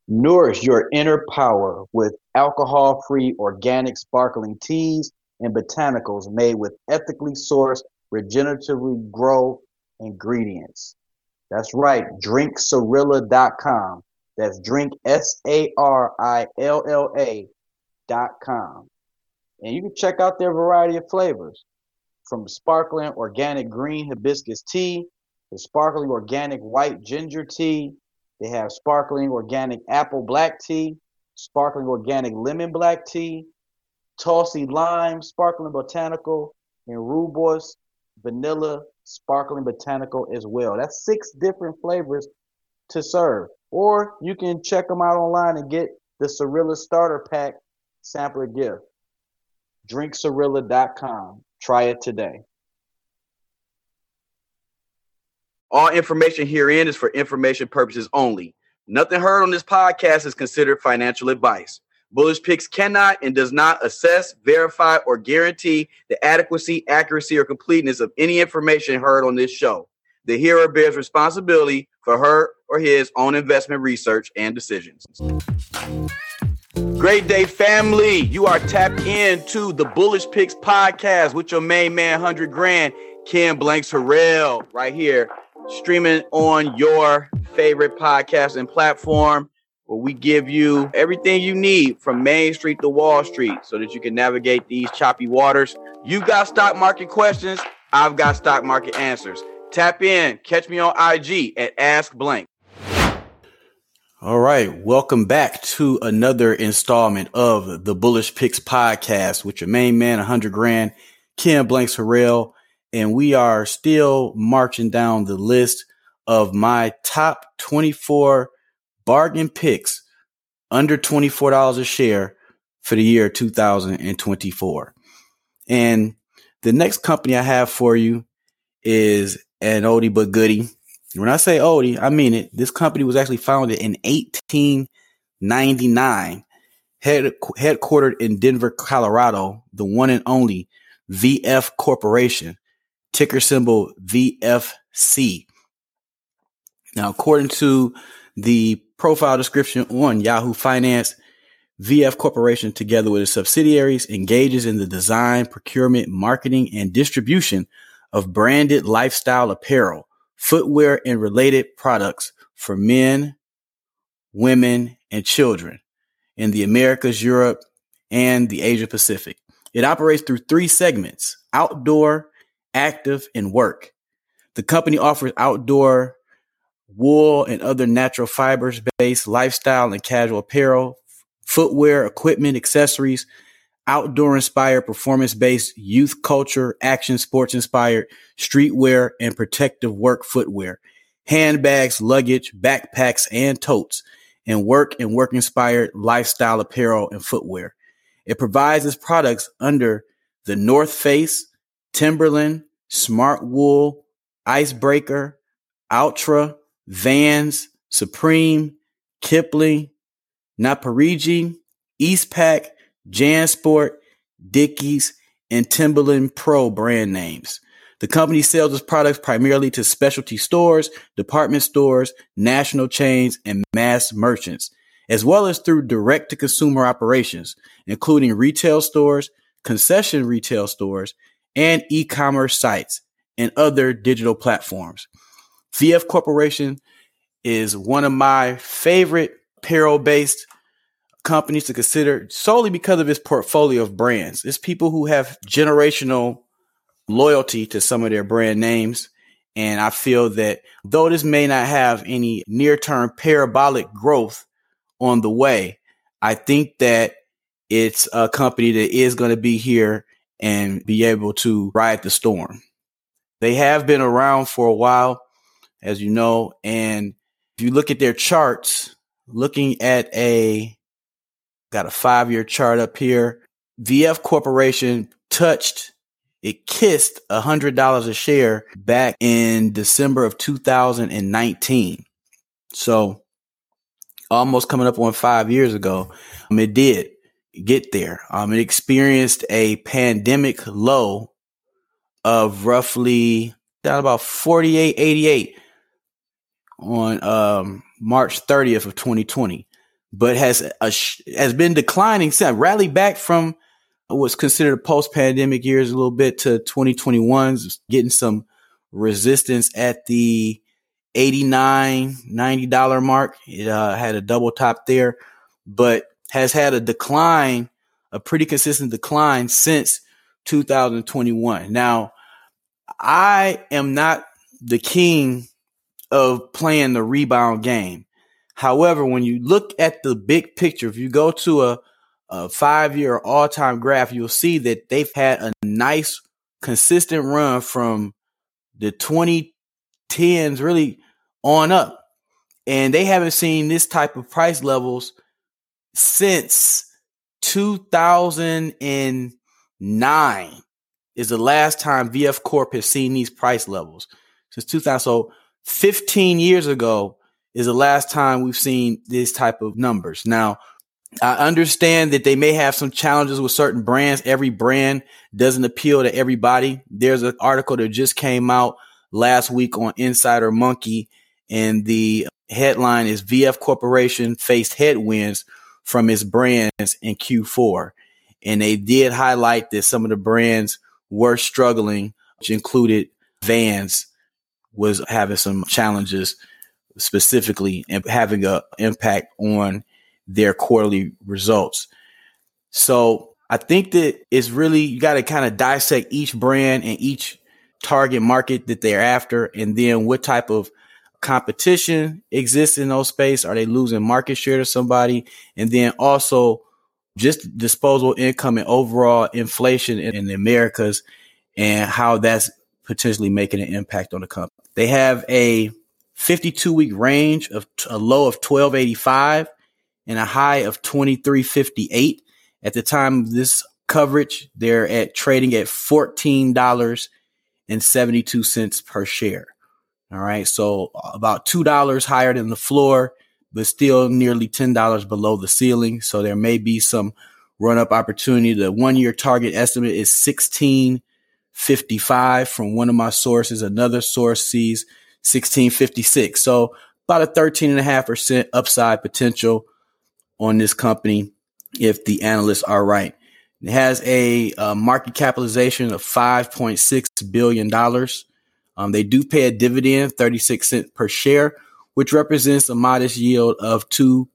Nourish your inner power with alcohol-free organic sparkling teas and botanicals made with ethically sourced, regeneratively grow ingredients. That's right, drinksarilla.com. That's drink SARILLA.com. And you can check out their variety of flavors from sparkling organic green hibiscus tea to sparkling organic white ginger tea. They have sparkling organic apple black tea, sparkling organic lemon black tea, Tulsi lime, sparkling botanical, and rooibos vanilla sparkling botanical as well. That's 6 different flavors to serve. Or you can check them out online and get the Cirilla Starter Pack sampler gift. DrinkCirilla.com. Try it today. All information herein is for information purposes only. Nothing heard on this podcast is considered financial advice. Bullish Picks cannot and does not assess, verify, or guarantee the adequacy, accuracy, or completeness of any information heard on this show. The hearer bears responsibility for her or his own investment research and decisions. Great day, family. You are tapped into the Bullish Picks podcast with your main man, 100 Grand, Ken Blanks Harrell, right here, streaming on your favorite podcasting platform, where we give you everything you need from Main Street to Wall Street so that you can navigate these choppy waters. You got stock market questions. I've got stock market answers. Tap in. Catch me on IG at Ask Blank. All right. Welcome back to another installment of the Bullish Picks podcast with your main man, 100 Grand, Ken Blanks Harrell. And we are still marching down the list of my top 24 bargain picks under $24 a share for the year 2024. And the next company I have for you is an oldie but goodie. When I say oldie, I mean it. This company was actually founded in 1899, headquartered in Denver, Colorado, the one and only VF Corporation, ticker symbol VFC. Now, according to the profile description on Yahoo Finance, VF Corporation, together with its subsidiaries, engages in the design, procurement, marketing, and distribution of branded lifestyle apparel, footwear, and related products for men, women, and children in the Americas, Europe, and the Asia Pacific. It operates through 3 segments: outdoor, active, and work. The company offers outdoor wool and other natural fibers based lifestyle and casual apparel, footwear, equipment, accessories, outdoor inspired, performance based, youth culture, action sports inspired, streetwear, and protective work footwear, handbags, luggage, backpacks, and totes, and work inspired lifestyle apparel and footwear. It provides its products under the North Face, Timberland, Smart Wool, Icebreaker, Ultra, Vans, Supreme, Kipling, Naparigi, Eastpak, JanSport, Dickies, and Timberland Pro brand names. The company sells its products primarily to specialty stores, department stores, national chains, and mass merchants, as well as through direct-to-consumer operations, including retail stores, concession retail stores, and e-commerce sites and other digital platforms. VF Corporation is one of my favorite apparel-based companies to consider solely because of its portfolio of brands. It's people who have generational loyalty to some of their brand names. And I feel that though this may not have any near-term parabolic growth on the way, I think that it's a company that is going to be here and be able to ride the storm. They have been around for a while, as you know, and if you look at their charts, looking at got a 5-year chart up here, VF Corporation kissed $100 a share back in December of 2019. So almost coming up on 5 years ago, it did get there. It experienced a pandemic low of roughly down about 48.88 on March 30th of 2020. but has been declining since. Rallied back from what's considered post-pandemic years a little bit to 2021's, getting some resistance at the $89, $90 mark. It had a double top there, but has had a decline, a pretty consistent decline since 2021. Now, I am not the king of playing the rebound game. However, when you look at the big picture, if you go to a 5-year all-time graph, you'll see that they've had a nice, consistent run from the 2010s really on up. And they haven't seen this type of price levels since 2009 is the last time VF Corp has seen these price levels. Since 2000. So 15 years ago is the last time we've seen this type of numbers. Now, I understand that they may have some challenges with certain brands. Every brand doesn't appeal to everybody. There's an article that just came out last week on Insider Monkey, and the headline is VF Corporation faced headwinds from its brands in Q4. And they did highlight that some of the brands were struggling, which included Vans was having some challenges specifically and having an impact on their quarterly results. So I think that it's really, you got to kind of dissect each brand and each target market that they're after, and then what type of competition exists in those space. Are they losing market share to somebody? And then also just disposable income and overall inflation in the Americas and how that's potentially making an impact on the company. They have a 52-week range of a low of 1285 and a high of 2358. At the time of this coverage, they're trading at $14.72 per share. All right. So about $2 higher than the floor, but still nearly $10 below the ceiling. So there may be some run up opportunity. The 1-year target estimate is 1655 from one of my sources. Another source sees 1656. So about a 13.5% upside potential on this company if the analysts are right. It has a market capitalization of $5.6 billion. They do pay a dividend, 36 cents per share, which represents a modest yield of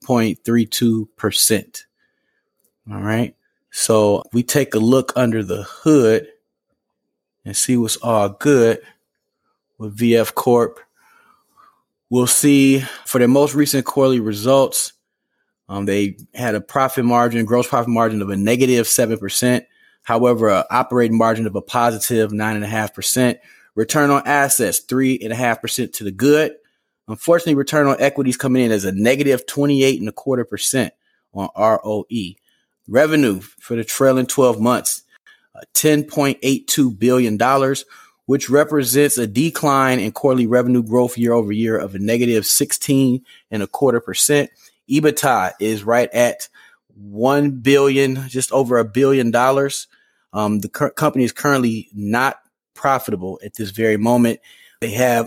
2.32%. All right. So we take a look under the hood and see what's all good with VF Corp. We'll see for their most recent quarterly results, they had a gross profit margin of a negative 7%. However, an operating margin of a positive 9.5%. Return on assets, 3.5% to the good. Unfortunately, return on equity is coming in as a negative 28.25% on ROE. Revenue for the trailing 12 months, $10.82 billion, which represents a decline in quarterly revenue growth year over year of a negative 16.25%. EBITDA is right at $1 billion, just over $1 billion. The company is currently not profitable at this very moment. They have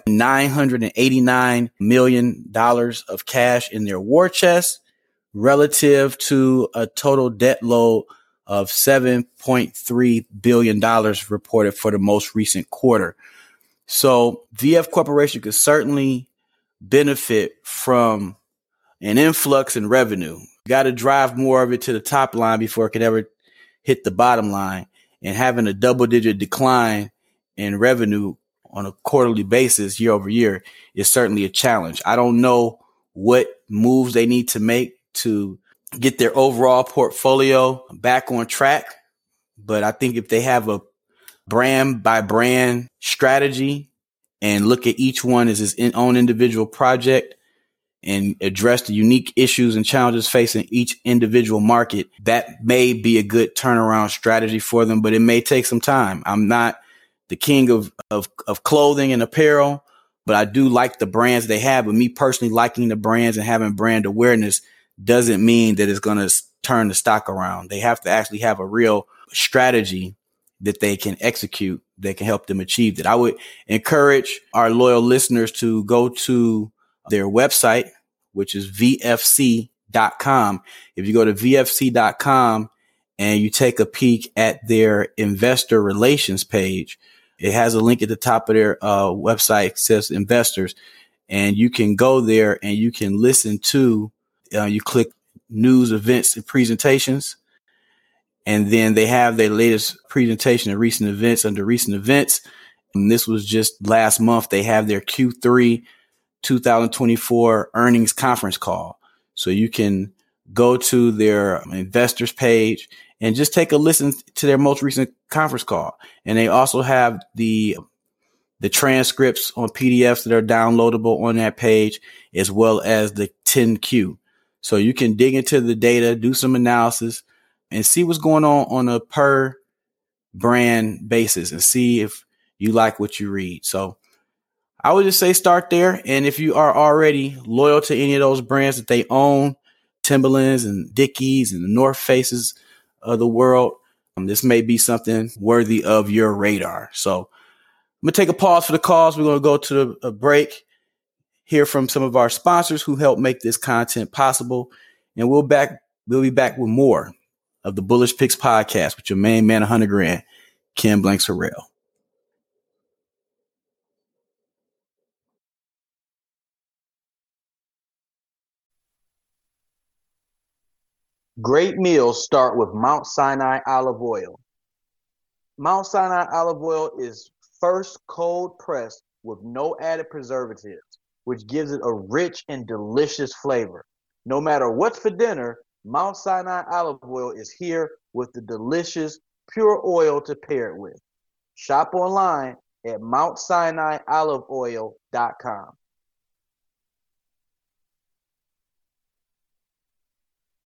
$989 million of cash in their war chest relative to a total debt load of $7.3 billion reported for the most recent quarter. So VF Corporation could certainly benefit from an influx in revenue. Got to drive more of it to the top line before it can ever hit the bottom line. And having a double-digit decline in revenue on a quarterly basis year over year is certainly a challenge. I don't know what moves they need to make to get their overall portfolio back on track. But I think if they have a brand by brand strategy and look at each one as its own individual project and address the unique issues and challenges facing each individual market, that may be a good turnaround strategy for them, but it may take some time. I'm not the king of clothing and apparel, but I do like the brands they have. But me personally liking the brands and having brand awareness doesn't mean that it's going to turn the stock around. They have to actually have a real strategy that they can execute that can help them achieve that. I would encourage our loyal listeners to go to their website, which is vfc.com, VFC.com. If you go to VFC.com and you take a peek at their investor relations page, it has a link at the top of their website. It says investors, and you can go there and you can listen to, you click news, events, and presentations. And then they have their latest presentation of recent events under recent events. And this was just last month. They have their Q3 2024 earnings conference call. So you can go to their investors page and just take a listen to their most recent conference call. And they also have the transcripts on PDFs that are downloadable on that page, as well as the 10Q. So you can dig into the data, do some analysis, and see what's going on a per brand basis, and see if you like what you read. So I would just say start there. And if you are already loyal to any of those brands that they own, Timberlands and Dickies and the North Faces of the world, this may be something worthy of your radar. So I'm going to take a pause for the calls. We're going to go to a break, hear from some of our sponsors who help make this content possible. And we'll be back with more of the Bullish Picks podcast with your main man, 100 grand, Ken Blanks Harrell. Great meals start with Mount Sinai olive oil. Mount Sinai olive oil is first cold pressed with no added preservatives, which gives it a rich and delicious flavor. No matter what's for dinner, Mount Sinai olive oil is here with the delicious pure oil to pair it with. Shop online at MountSinaiOliveOil.com.